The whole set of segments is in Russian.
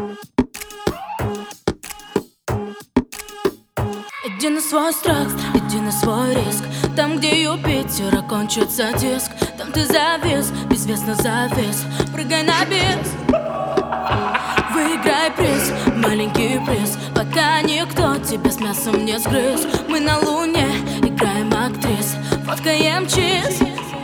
Иди на свой страх, иди на свой риск. Там, где Юпитер окончится диск, там ты завис, безвестно завис. Прыгай на бис, выиграй приз, маленький приз, пока никто тебя с мясом не сгрыз. Мы на луне играем актрис, фоткаем чиз.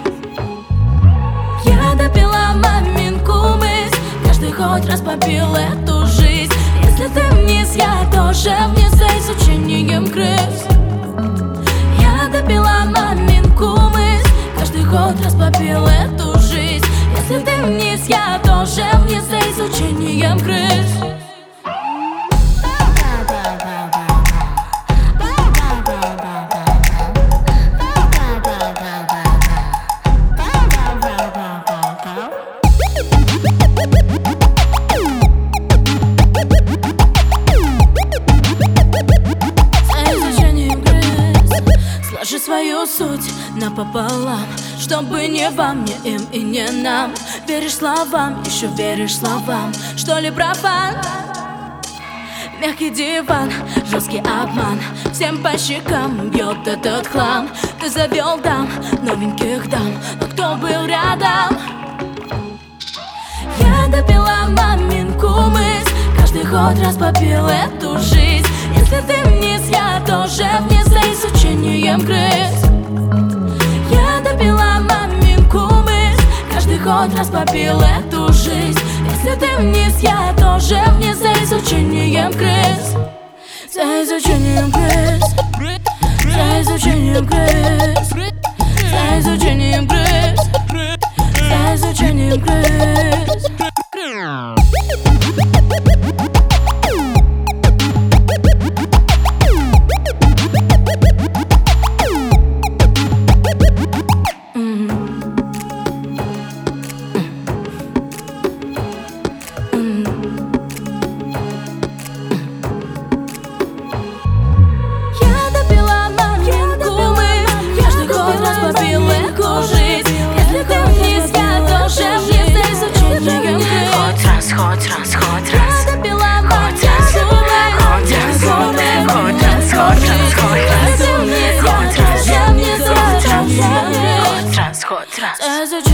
Я допила маминку мысль, каждый хоть раз попил эту жизнь. Если ты вниз, я тоже вниз за изучением крыс. Я допила маминку мысль, каждый хоть раз попил эту жизнь. Если ты вниз, я тоже вниз за изучением крыс. Сложи свою суть напополам, чтобы не вам, не им и не нам. Веришь словам, еще веришь словам, что ли профан? Мягкий диван, жесткий обман, всем по щекам бьет этот хлам. Ты завел дам, новеньких дам, но кто был рядом? Я допила маминку мысль, каждый хоть раз попил эту жизнь. Если ты вниз, я тоже вниз за изучением крыс. Я допила маминку мысль, каждый хоть раз попил эту жизнь. Если ты вниз, я тоже вниз за изучением крыс. За изучением крыс, за изучением крыс, за изучением крыс, за изучением крыс. Хоть раз, хоть раз, хоть раз, хоть раз, хоть раз.